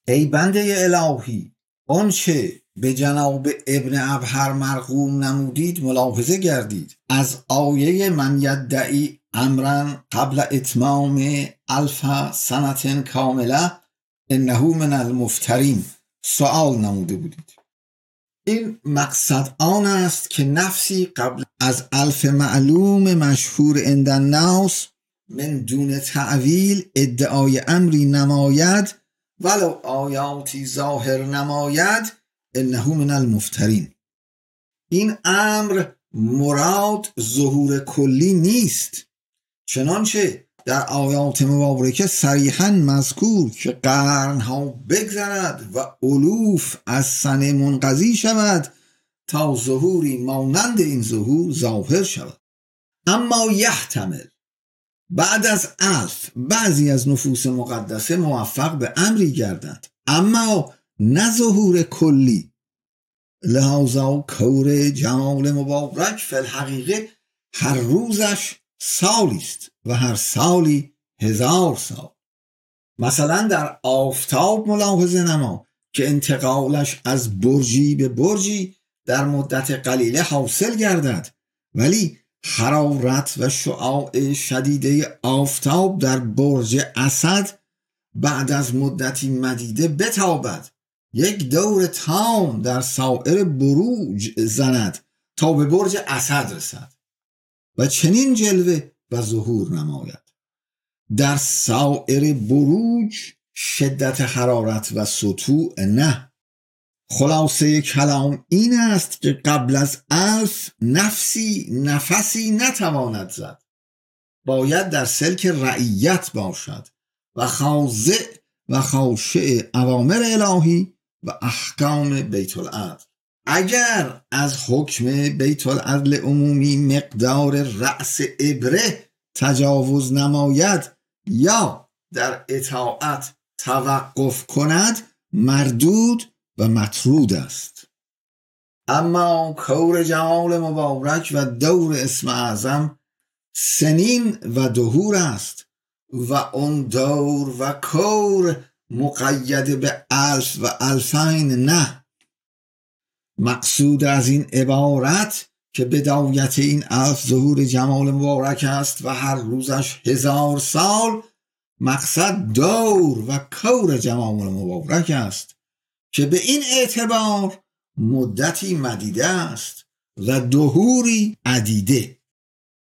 ای بنده الهی، آنچه به جناب ابن ابهر مرقوم نمودید ملاحظه گردید. از آیه من یدعی امرا قبل اتمام 1000 سنة کامله انه من المفترین سؤال نموده بودید. این مقصد آن است که نفسی قبل از 1000 معلوم مشهور عند الناس من دون تعویل ادعای امری نماید ولو آیاتی ظاهر نماید انه من المفترین. این امر مراد ظهور کلی نیست، چنانچه در آیات مبارکه صریحاً مذکور که قرنها بگذرد و الوف از سنه منقضی شود تا ظهوری مانند این ظهور ظاهر شود. اما یحتمل بعد از 1000 بعضی از نفوس مقدسه موفق به امری گردند، اما نه ظهور کلی. لحاظا کور جمال مبارک فی الحقیقه هر روزش سالی است و هر سالی 1000 سال. مثلا در آفتاب ملاحظه نما که انتقالش از برجی به برجی در مدت قلیله حاصل گردد، ولی حرارت و شعاع شدیده آفتاب در برج اسد بعد از مدتی مدیده بتابد، یک دور تام در سایر بروج زند تا به برج اسد رسد و چنین جلوه و ظهور نماید. در سایر بروج شدت حرارت و سطوع نه. خلاصه کلام این است که قبل از 1000 نفسی نتواند زد، باید در سلک رعیت باشد و خاضع و خاشع اوامر الهی و احکام بیت العدل. اگر از حکم بیت العدل عمومی مقدار رأس ابره تجاوز نماید یا در اطاعت توقف کند مردود و مطرود است. اما کور جمال مبارک و دور اسم اعظم سنین و دهور است و اون دور و کور مقید به 1000 و 2000 نه. مقصود از این عبارت که بدایت این 1000 ظهور جمال مبارک است و هر روزش 1000 سال، مقصد دور و کور جمال مبارک است که به این اعتبار مدتی مدیده است و دهوری عدیده.